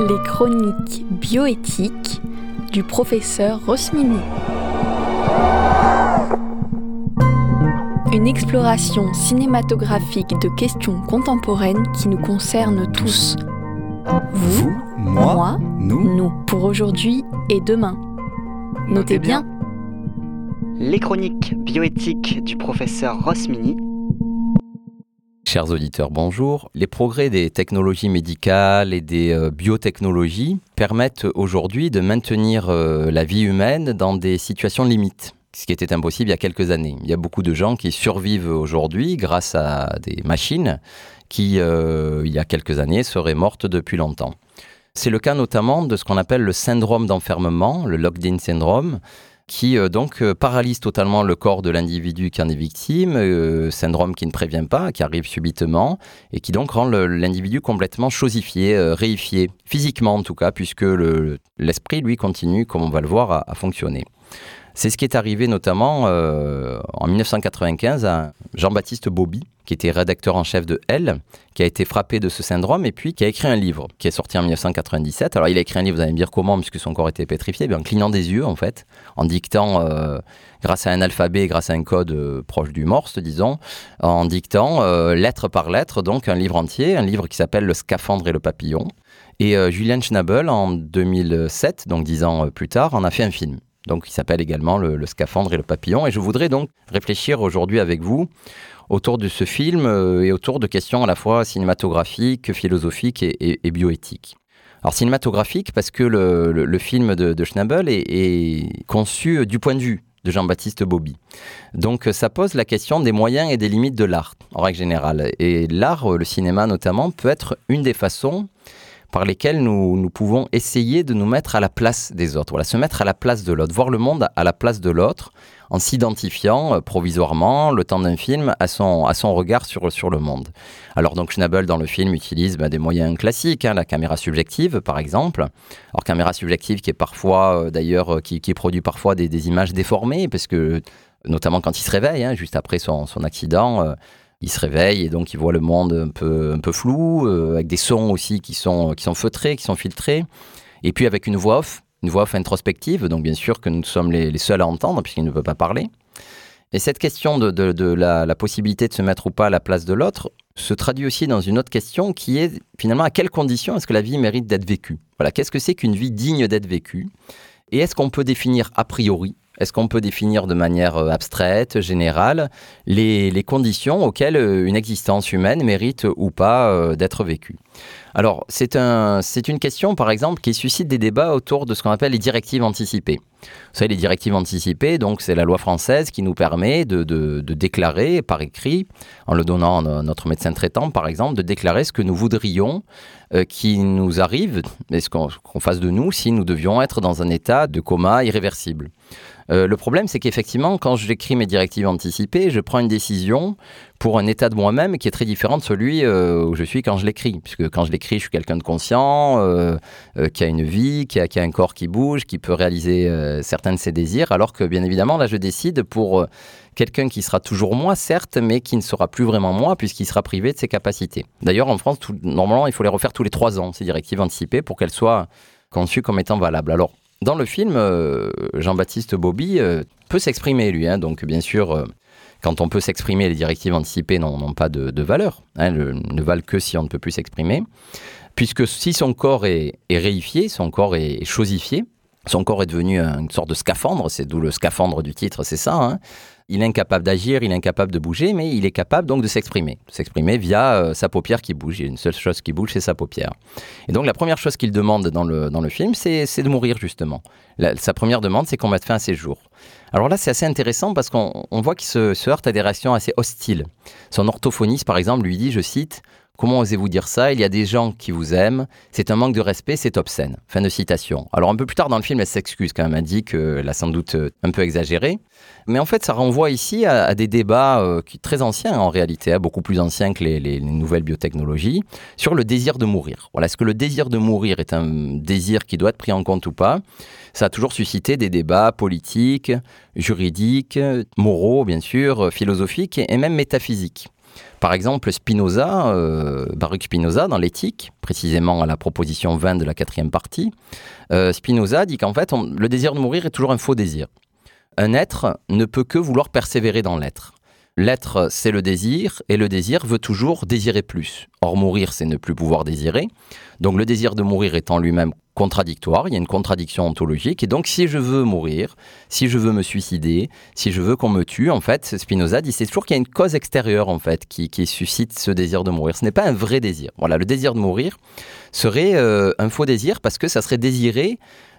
Les chroniques bioéthiques du professeur Rosmini. Une exploration cinématographique de questions contemporaines qui nous concernent tous. Vous, moi, nous. Pour aujourd'hui et demain. Notez bien. Les chroniques bioéthiques du professeur Rosmini. Chers auditeurs, bonjour. Les progrès des technologies médicales et des biotechnologies permettent aujourd'hui de maintenir la vie humaine dans des situations limites, ce qui était impossible il y a quelques années. Il y a beaucoup de gens qui survivent aujourd'hui grâce à des machines qui, il y a quelques années, seraient mortes depuis longtemps. C'est le cas notamment de ce qu'on appelle le syndrome d'enfermement, le locked-in syndrome, qui donc paralyse totalement le corps de l'individu qui en est victime, syndrome qui ne prévient pas, qui arrive subitement, et qui donc rend l'individu complètement chosifié, réifié, physiquement en tout cas, puisque l'esprit, lui, continue, comme on va le voir, à fonctionner. C'est ce qui est arrivé notamment en 1995 à Jean-Baptiste Bobby, qui était rédacteur en chef de Elle, qui a été frappé de ce syndrome et puis qui a écrit un livre qui est sorti en 1997. Alors il a écrit un livre, vous allez me dire comment, puisque son corps était pétrifié, bien, en clignant des yeux en fait, en dictant, grâce à un alphabet, grâce à un code proche du Morse, disons, en dictant lettre par lettre, donc un livre entier, un livre qui s'appelle Le scaphandre et le papillon. Et Julian Schnabel, en 2007, donc 10 ans plus tard, en a fait un film. Donc, il s'appelle également le scaphandre et le papillon. Et je voudrais donc réfléchir aujourd'hui avec vous autour de ce film et autour de questions à la fois cinématographiques, philosophiques et bioéthiques. Alors, cinématographique parce que le film de Schnabel est conçu du point de vue de Jean-Baptiste Bobby. Donc, ça pose la question des moyens et des limites de l'art, en règle générale. Et l'art, le cinéma notamment, peut être une des façons par lesquels nous pouvons essayer de nous mettre à la place des autres. Voilà, se mettre à la place de l'autre, voir le monde à la place de l'autre, en s'identifiant provisoirement, le temps d'un film, à son regard sur le monde. Alors donc Schnabel, dans le film, utilise des moyens classiques, la caméra subjective, par exemple. Alors caméra subjective qui est parfois, d'ailleurs, qui produit parfois des images déformées, parce que, notamment quand il se réveille, juste après son accident, il se réveille et donc il voit le monde un peu flou, avec des sons aussi qui sont feutrés, qui sont filtrés. Et puis avec une voix off introspective, donc bien sûr que nous sommes les seuls à entendre puisqu'il ne peut pas parler. Et cette question de la possibilité de se mettre ou pas à la place de l'autre se traduit aussi dans une autre question qui est finalement à quelles conditions est-ce que la vie mérite d'être vécue ? Voilà, qu'est-ce que c'est qu'une vie digne d'être vécue ? Et est-ce qu'on peut définir a priori ? Est-ce qu'on peut définir de manière abstraite, générale, les conditions auxquelles une existence humaine mérite ou pas d'être vécue ? Alors, c'est une question, par exemple, qui suscite des débats autour de ce qu'on appelle les directives anticipées. Vous savez, les directives anticipées, donc c'est la loi française qui nous permet de déclarer par écrit, en le donnant à notre médecin traitant, par exemple, de déclarer ce que nous voudrions qui nous arrive, et ce qu'on fasse de nous si nous devions être dans un état de coma irréversible. Le problème, c'est qu'effectivement, quand j'écris mes directives anticipées, je prends une décision pour un état de moi-même qui est très différent de celui où je suis quand je l'écris. Puisque quand je l'écris, je suis quelqu'un de conscient, qui a une vie, qui a un corps qui bouge, qui peut réaliser certains de ses désirs. Alors que, bien évidemment, là, je décide pour quelqu'un qui sera toujours moi, certes, mais qui ne sera plus vraiment moi, puisqu'il sera privé de ses capacités. D'ailleurs, en France, normalement, il faut les refaire tous les 3 ans, ces directives anticipées, pour qu'elles soient conçues comme étant valables. Alors, dans le film, Jean-Baptiste Bobby peut s'exprimer, lui. Donc, bien sûr, quand on peut s'exprimer, les directives anticipées n'ont pas de valeur. Ne valent que si on ne peut plus s'exprimer. Puisque si son corps est réifié, son corps est chosifié, son corps est devenu une sorte de scaphandre, c'est d'où le scaphandre du titre, c'est ça. Il est incapable d'agir, il est incapable de bouger, mais il est capable donc de s'exprimer. S'exprimer via sa paupière qui bouge. Il y a une seule chose qui bouge, c'est sa paupière. Et donc la première chose qu'il demande dans le film, c'est de mourir justement. Sa première demande, c'est qu'on mette fin à ses jours. Alors là, c'est assez intéressant parce qu'on voit qu'il se heurte à des réactions assez hostiles. Son orthophoniste, par exemple, lui dit, je cite, « Comment osez-vous dire ça ? Il y a des gens qui vous aiment. C'est un manque de respect, c'est obscène. » Fin de citation. Alors un peu plus tard dans le film, elle s'excuse quand même. Elle dit qu'elle a sans doute un peu exagéré. Mais en fait, ça renvoie ici à des débats très anciens en réalité, beaucoup plus anciens que les nouvelles biotechnologies, sur le désir de mourir. Voilà, est-ce que le désir de mourir est un désir qui doit être pris en compte ou pas ? Ça a toujours suscité des débats politiques, juridiques, moraux bien sûr, philosophiques et même métaphysiques. Par exemple, Baruch Spinoza, dans l'Éthique, précisément à la proposition 20 de la 4e partie, Spinoza dit qu'en fait, le désir de mourir est toujours un faux désir. Un être ne peut que vouloir persévérer dans l'être. L'être, c'est le désir, et le désir veut toujours désirer plus. Or, mourir, c'est ne plus pouvoir désirer. Donc, le désir de mourir est en lui-même contradictoire, il y a une contradiction ontologique, et donc, si je veux mourir, si je veux me suicider, si je veux qu'on me tue, en fait, Spinoza dit, c'est toujours qu'il y a une cause extérieure, en fait, qui suscite ce désir de mourir. Ce n'est pas un vrai désir. Voilà, le désir de mourir serait un faux désir, parce que ça serait désirer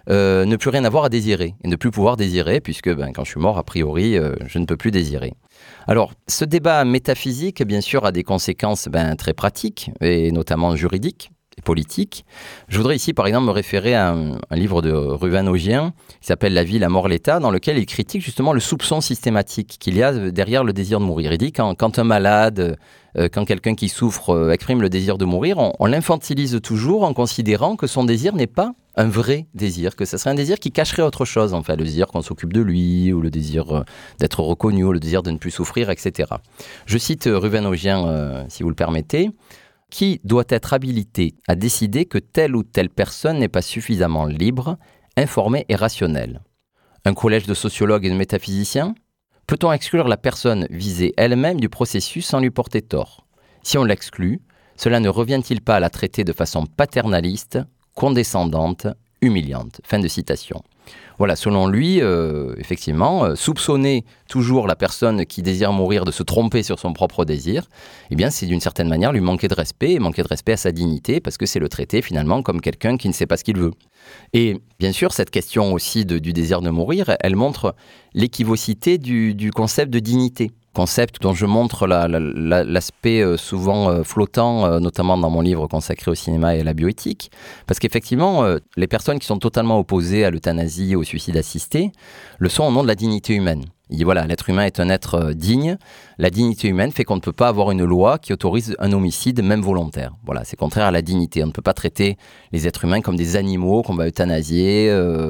ne plus rien avoir à désirer, et ne plus pouvoir désirer, puisque quand je suis mort, a priori, je ne peux plus désirer. Alors, ce débat métaphysique, bien sûr, a des conséquences très pratiques, et notamment juridiques et politiques. Je voudrais ici, par exemple, me référer à un livre de Ruven Augien, qui s'appelle « La vie, la mort, l'état », dans lequel il critique justement le soupçon systématique qu'il y a derrière le désir de mourir. Il dit quand un malade, quand quelqu'un qui souffre exprime le désir de mourir, on l'infantilise toujours en considérant que son désir n'est pas un vrai désir, que ce serait un désir qui cacherait autre chose, en fait, le désir qu'on s'occupe de lui, ou le désir d'être reconnu, ou le désir de ne plus souffrir, etc. Je cite Ruven Augien, si vous le permettez. « Qui doit être habilité à décider que telle ou telle personne n'est pas suffisamment libre, informée et rationnelle ? Un collège de sociologues et de métaphysiciens ? Peut-on exclure la personne visée elle-même du processus sans lui porter tort ? Si on l'exclut, cela ne revient-il pas à la traiter de façon paternaliste, condescendante, humiliante ?» Fin de citation. Voilà, selon lui, effectivement, soupçonner toujours la personne qui désire mourir de se tromper sur son propre désir, eh bien, c'est d'une certaine manière lui manquer de respect à sa dignité, parce que c'est le traiter finalement comme quelqu'un qui ne sait pas ce qu'il veut. Et bien sûr, cette question aussi du désir de mourir, elle montre l'équivocité du concept de dignité. Concept dont je montre l'aspect souvent flottant, notamment dans mon livre consacré au cinéma et à la bioéthique. Parce qu'effectivement, les personnes qui sont totalement opposées à l'euthanasie et au suicide assisté le sont au nom de la dignité humaine. Il dit voilà, l'être humain est un être digne. La dignité humaine fait qu'on ne peut pas avoir une loi qui autorise un homicide, même volontaire. Voilà, c'est contraire à la dignité. On ne peut pas traiter les êtres humains comme des animaux qu'on va euthanasier.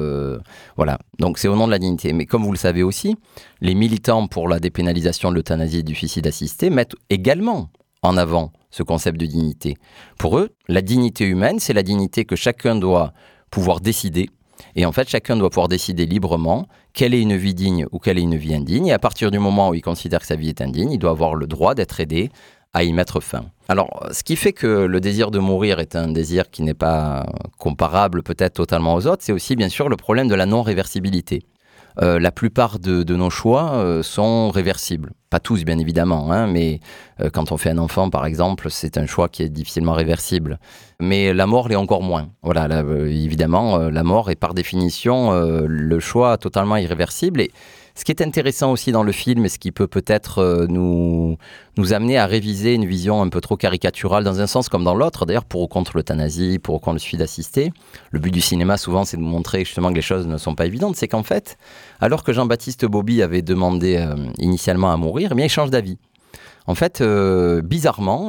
Voilà, donc c'est au nom de la dignité. Mais comme vous le savez aussi, les militants pour la dépénalisation de l'euthanasie et du suicide assisté mettent également en avant ce concept de dignité. Pour eux, la dignité humaine, c'est la dignité que chacun doit pouvoir décider. Et en fait, chacun doit pouvoir décider librement quelle est une vie digne ou quelle est une vie indigne. Et à partir du moment où il considère que sa vie est indigne, il doit avoir le droit d'être aidé à y mettre fin. Alors, ce qui fait que le désir de mourir est un désir qui n'est pas comparable peut-être totalement aux autres, c'est aussi bien sûr le problème de la non-réversibilité. La plupart de nos choix sont réversibles. Pas tous, bien évidemment, hein, mais quand on fait un enfant, par exemple, c'est un choix qui est difficilement réversible. Mais la mort l'est encore moins. Voilà, évidemment, la mort est par définition le choix totalement irréversible. Et ce qui est intéressant aussi dans le film, et ce qui peut peut-être nous amener à réviser une vision un peu trop caricaturale dans un sens comme dans l'autre, d'ailleurs pour ou contre l'euthanasie, pour ou contre le suicide assisté, le but du cinéma souvent c'est de montrer justement que les choses ne sont pas évidentes, c'est qu'en fait, alors que Jean-Baptiste Bobby avait demandé initialement à mourir, eh bien il change d'avis. En fait, bizarrement,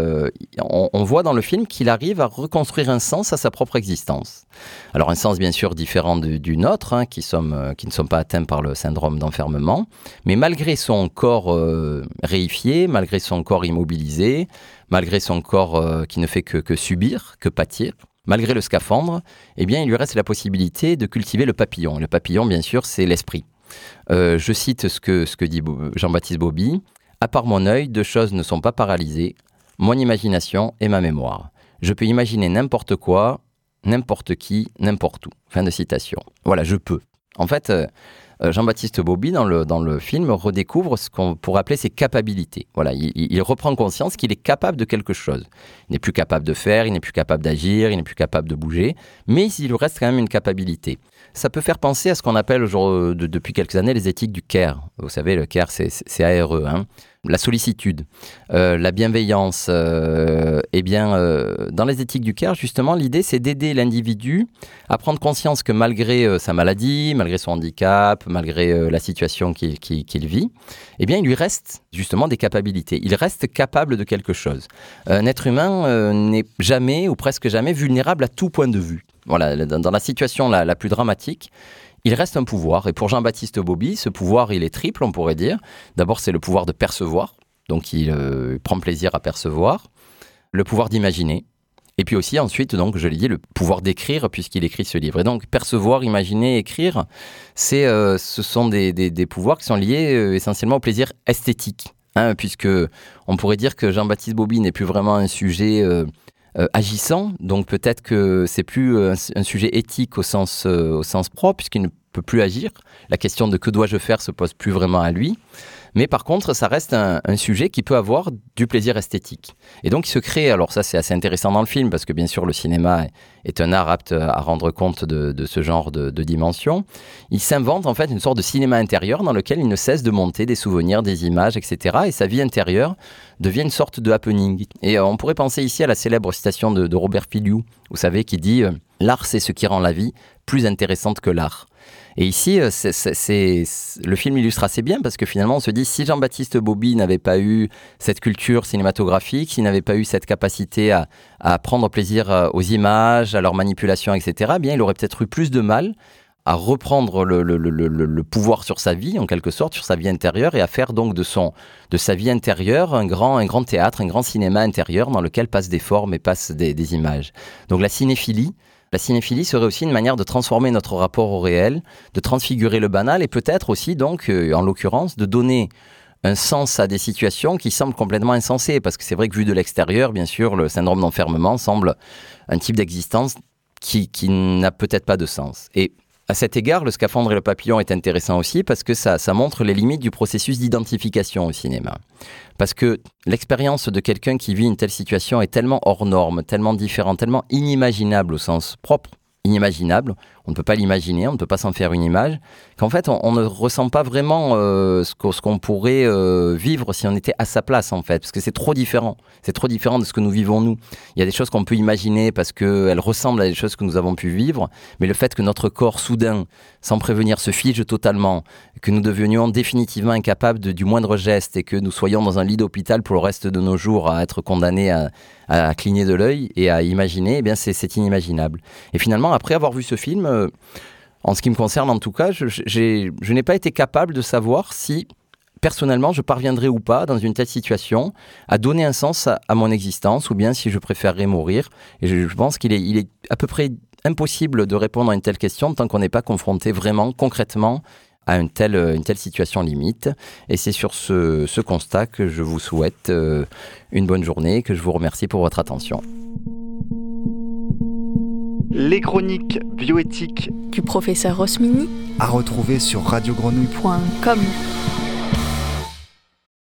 on voit dans le film qu'il arrive à reconstruire un sens à sa propre existence. Alors un sens bien sûr différent du nôtre, hein, qui ne sommes pas atteints par le syndrome d'enfermement, mais malgré son corps réifié, malgré son corps immobilisé, malgré son corps qui ne fait que subir, que pâtir, malgré le scaphandre, eh bien il lui reste la possibilité de cultiver le papillon. Le papillon, bien sûr, c'est l'esprit. Je cite ce que dit Jean-Baptiste Bobby. À part mon œil, deux choses ne sont pas paralysées, mon imagination et ma mémoire. Je peux imaginer n'importe quoi, n'importe qui, n'importe où. Fin de citation. Voilà, je peux. En fait, Jean-Baptiste Bobby, dans le film, redécouvre ce qu'on pourrait appeler ses capacités. Voilà, il reprend conscience qu'il est capable de quelque chose. Il n'est plus capable de faire, il n'est plus capable d'agir, il n'est plus capable de bouger, mais il lui reste quand même une capacité. Ça peut faire penser à ce qu'on appelle depuis quelques années les éthiques du care. Vous savez, le care, c'est ARE, hein. La sollicitude, la bienveillance. Dans les éthiques du care, justement, l'idée, c'est d'aider l'individu à prendre conscience que malgré sa maladie, malgré son handicap, malgré la situation qu'il vit, eh bien, il lui reste justement des capacités. Il reste capable de quelque chose. Un être humain n'est jamais ou presque jamais vulnérable à tout point de vue. Voilà, dans la situation la plus dramatique, il reste un pouvoir. Et pour Jean-Baptiste Bobby, ce pouvoir, il est triple, on pourrait dire. D'abord, c'est le pouvoir de percevoir. donc il prend plaisir à percevoir, le pouvoir d'imaginer, et puis aussi ensuite, donc je l'ai dit, le pouvoir d'écrire puisqu'il écrit ce livre. Et donc percevoir, imaginer, écrire, ce sont des pouvoirs qui sont liés essentiellement au plaisir esthétique, puisque on pourrait dire que Jean-Baptiste Bobby n'est plus vraiment un sujet agissant, donc peut-être que c'est plus un sujet éthique au sens propre, puisqu'il ne peut plus agir. La question de que dois-je faire se pose plus vraiment à lui. Mais par contre, ça reste un sujet qui peut avoir du plaisir esthétique. Et donc, il se crée, alors ça c'est assez intéressant dans le film, parce que bien sûr, le cinéma est un art apte à rendre compte de ce genre de dimension. Il s'invente en fait une sorte de cinéma intérieur dans lequel il ne cesse de monter des souvenirs, des images, etc. Et sa vie intérieure devient une sorte de happening. Et on pourrait penser ici à la célèbre citation de Robert Filiou, vous savez, qui dit « L'art, c'est ce qui rend la vie plus intéressante que l'art ». Et ici, le film illustre assez bien parce que finalement, on se dit, si Jean-Baptiste Bobby n'avait pas eu cette culture cinématographique, s'il n'avait pas eu cette capacité à prendre plaisir aux images, à leur manipulation, etc., eh bien, il aurait peut-être eu plus de mal à reprendre le pouvoir sur sa vie, en quelque sorte, sur sa vie intérieure, et à faire donc de sa vie intérieure un grand théâtre, un grand cinéma intérieur dans lequel passent des formes et passent des images. Donc la cinéphilie serait aussi une manière de transformer notre rapport au réel, de transfigurer le banal et peut-être aussi, donc, en l'occurrence, de donner un sens à des situations qui semblent complètement insensées. Parce que c'est vrai que vu de l'extérieur, bien sûr, le syndrome d'enfermement semble un type d'existence qui n'a peut-être pas de sens. Et à cet égard, le scaphandre et le papillon est intéressant aussi parce que ça montre les limites du processus d'identification au cinéma. Parce que l'expérience de quelqu'un qui vit une telle situation est tellement hors norme, tellement différente, tellement inimaginable au sens propre, inimaginable, on ne peut pas l'imaginer, on ne peut pas s'en faire une image, qu'en fait on ne ressent pas vraiment ce qu'on pourrait vivre si on était à sa place en fait, parce que c'est trop différent de ce que nous vivons nous. Il y a des choses qu'on peut imaginer parce qu'elles ressemblent à des choses que nous avons pu vivre, mais le fait que notre corps soudain, sans prévenir, se fige totalement, que nous devenions définitivement incapables du moindre geste et que nous soyons dans un lit d'hôpital pour le reste de nos jours à être condamnés à cligner de l'œil et à imaginer, eh bien c'est inimaginable. Et finalement, après avoir vu ce film, en ce qui me concerne en tout cas, je n'ai pas été capable de savoir si, personnellement, je parviendrais ou pas, dans une telle situation, à donner un sens à mon existence, ou bien si je préférerais mourir. Et je pense qu'il est à peu près impossible de répondre à une telle question tant qu'on n'est pas confronté vraiment, concrètement, à une telle situation limite. Et c'est sur ce constat que je vous souhaite une bonne journée et que je vous remercie pour votre attention. Les chroniques bioéthiques du professeur Rosmini à retrouver sur radiogrenouille.com.